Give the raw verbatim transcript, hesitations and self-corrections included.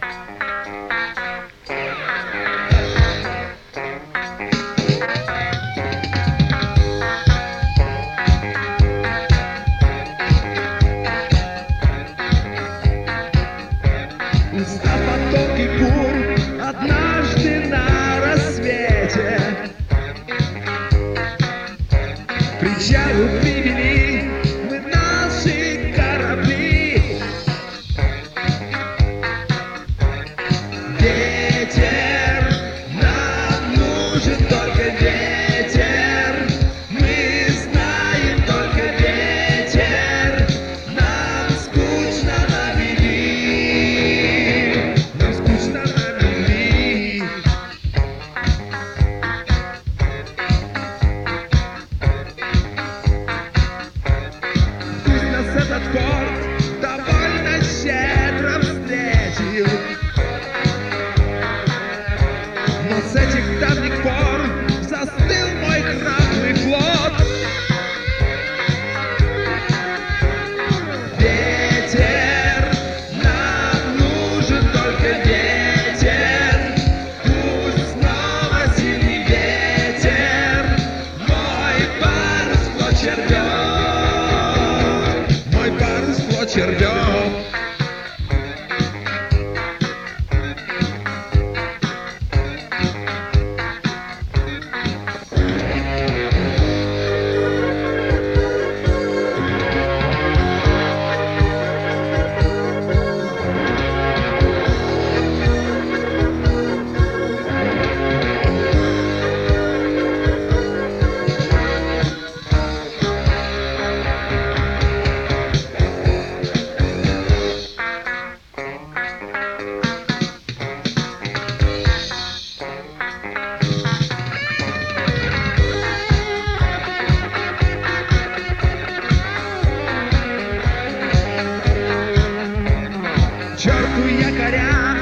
Устав потоки бурь, однажды на рассвете к причалу привели мы наши корабли. Ветер, нам нужен только ветер. Мы знаем только ветер. Нам скучно на мели. Нам скучно на мели. Пусть нас этот порт довольно щедро встретил, но с этих давних пор застыл мой храбрый флот. Ветер, нам нужен только ветер. Пусть снова сильный ветер. Мой парус флот червёк. Мой парус флот червёк. Черту якоря